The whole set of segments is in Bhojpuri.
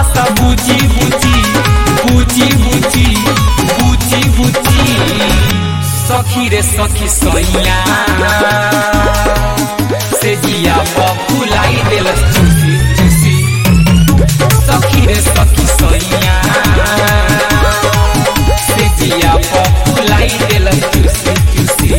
सा बुची बुची बुची बुची बुची बुची सखी रे सखी सैया से जिया फुलाई देलस चूसी चूसी सखी रे सखी सैया से जिया फुलाई देलस चूसी चूसी।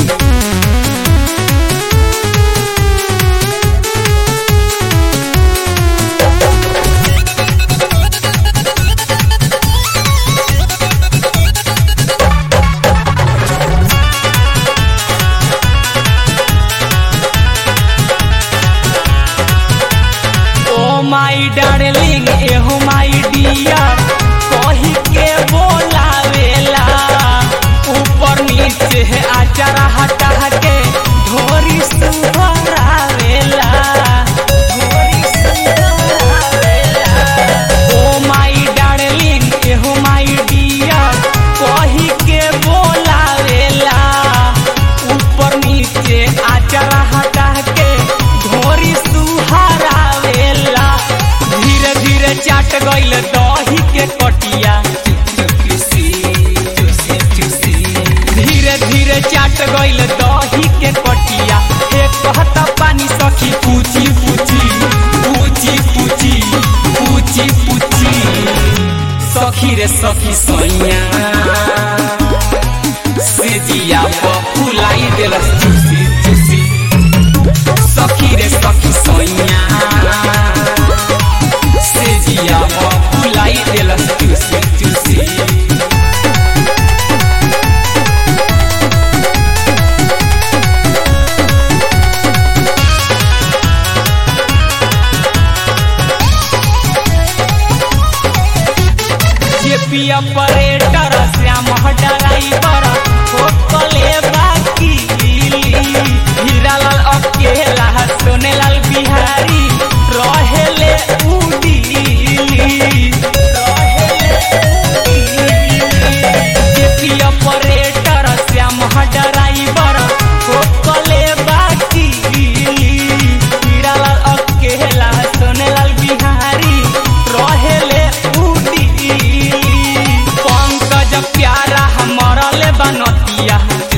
माई डार्लिंग एहो माई डियर कही के बोलावेला ऊपर नीचे है आचारा हटा के ढोरी सुहरावेला ढोरी सुहरावेला। ओ माई डार्लिंग एहो माई डियर कही के बोलावेला ऊपर नीचे आचारा हटा के ढोरी सुहरावेला। धीरे धीरे चाट गइल दही के कटिया धीरे धीरे चाट गइल दही के कटिया एक कहता पानी सखी पूछी पूछी पूछी पूछी पूछी पूछी सखी रे सखी सैया से जिया फुलाई देलस चूसी चूसी सखी रे सखी सैया से जिया फुलाई देलस चूसी चूसी। जे पिया परेटर श्याम ड्राइवर ठोकले बाकी हीरालाल अकेला सोनेलाल बिहारी रहेले ऑपरेटर श्याम ड्राइवर ठोकले बाकी हीरालाल अकेला सोनेलाल बिहारी रहेले पंकज प्यारा मरले बनतिया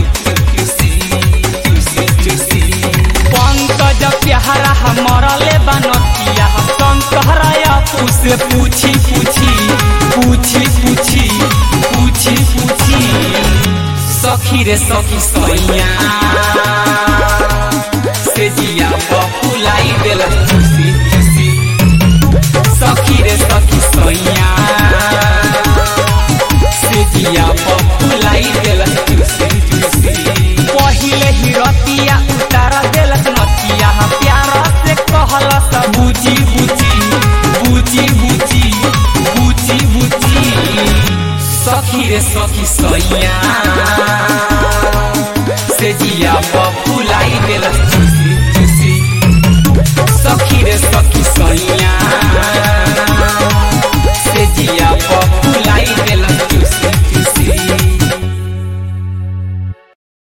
पंकज प्यारा मरले बनतिया शंकरया से पूछी पूछी पूछी पूछी पूछी पूछी सखी रे सखी सैया से जिया फुलाई देलस चूसी चूसी सखी रे सखी सैया से जिया फुलाई देलस चूसी चूसी। पहिले ही रतिया उतार देलस नतिया प्यार से कहलस बुची बुची बुची बुची बुची बुची सखी रे सखी सैया से जिया फुलाई देलस